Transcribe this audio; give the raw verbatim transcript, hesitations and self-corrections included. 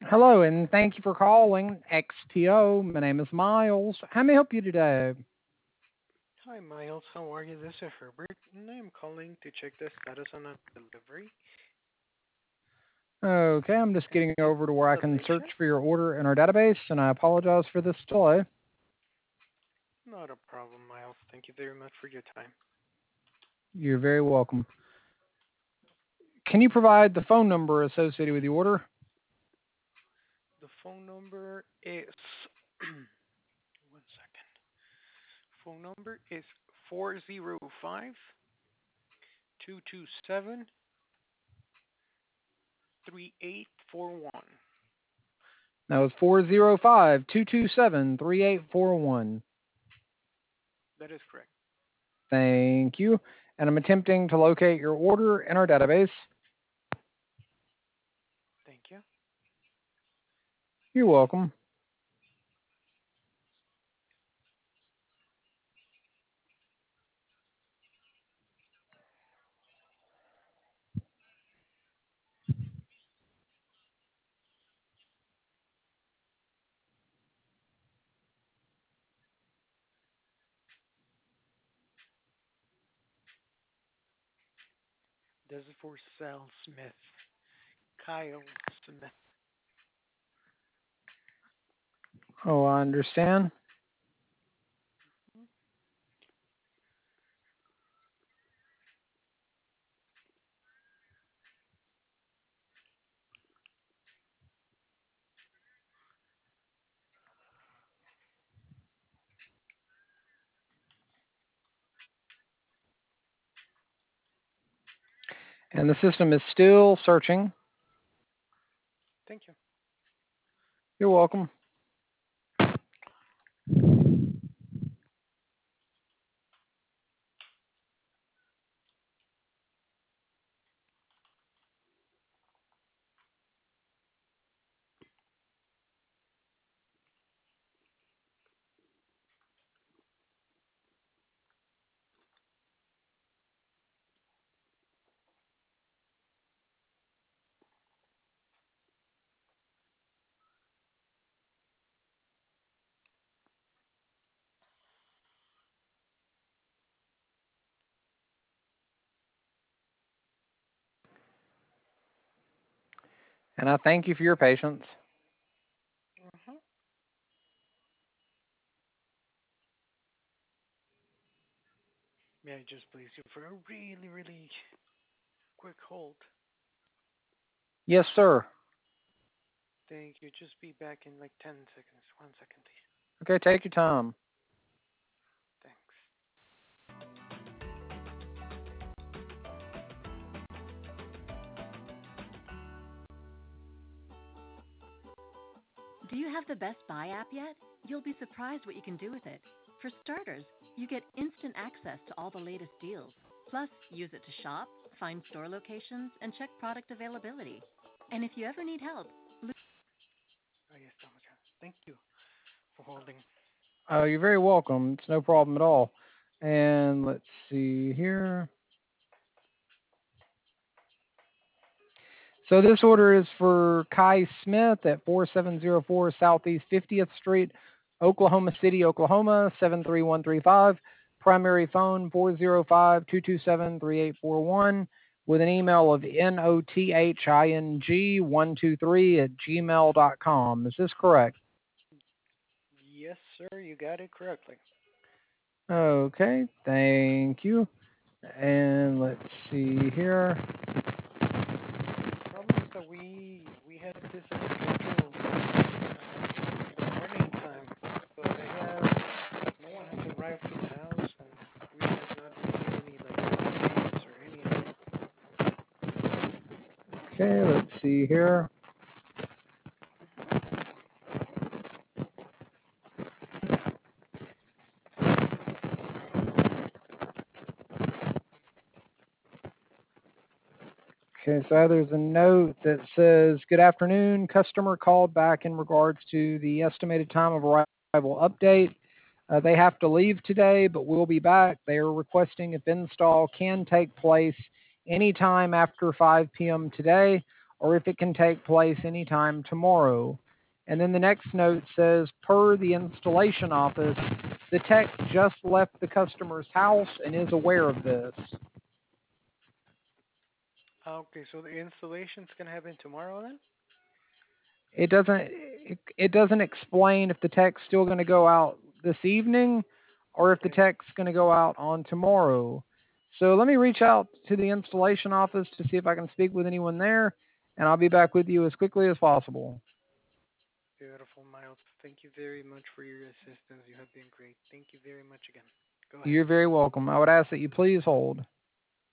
Hello, and thank you for calling X P O. My name is Miles. How may I help you today? Hi, Miles. How are you? This is Herbert, and I'm calling to check the status on a delivery Okay, I'm just and getting over to where I can search installation. for your order in our database, and I apologize for this delay. Not a problem, Miles. Thank you very much for your time. You're very welcome. Can you provide the phone number associated with the order? The phone number is one second. Phone number is four zero five two two seven three eight four one. That was four zero five, two two seven, three eight four one. That is correct. Thank you. And I'm attempting to locate your order in our database. Thank you. You're welcome. This is for Sal Smith. Kyle Smith. Oh, I understand. And the system is still searching. Thank you. You're welcome. And I thank you for your patience. hmm May I just place you for a really, really quick hold? Yes, sir. Thank you. Just be back in like ten seconds. One second, please. Okay, take your time. Thanks. Do you have the Best Buy app yet? You'll be surprised what you can do with it. For starters, you get instant access to all the latest deals. Plus, use it to shop, find store locations, and check product availability. And if you ever need help, Oh, yes, oh my God. Thank you for holding. Uh, you're very welcome. It's no problem at all. And let's see here. So this order is for Kai Smith at four seven zero four Southeast fiftieth Street, Oklahoma City, Oklahoma seven three one three five. Primary phone four zero five, two two seven, three eight four one with an email of nothinng one two three at gmail dot com. Is this correct? Yes, sir, you got it correctly. Okay, thank you. And let's see here. The problem is that we we had this scheduled um, in the morning time, but they have no one has arrived to the house, and we have not received any like updates or anything. Okay, let's see here. hmm Okay, so there's a note that says, "Good afternoon. Customer called back in regards to the estimated time of arrival update. Uh, they have to leave today, but will be back. They are requesting if install can take place anytime after five p m today. or if it can take place anytime tomorrow. And then the next note says, per the installation office, the tech just left the customer's house and is aware of this. Okay, so the installation's gonna happen tomorrow then? It doesn't it, it doesn't explain if the tech's still going to go out this evening or if the Okay. tech's going to go out on tomorrow. So let me reach out to the installation office to see if I can speak with anyone there, and I'll be back with you as quickly as possible. Beautiful, Miles. Thank you very much for your assistance. You have been great. Thank you very much again. Go ahead. You're very welcome. I would ask that you please hold.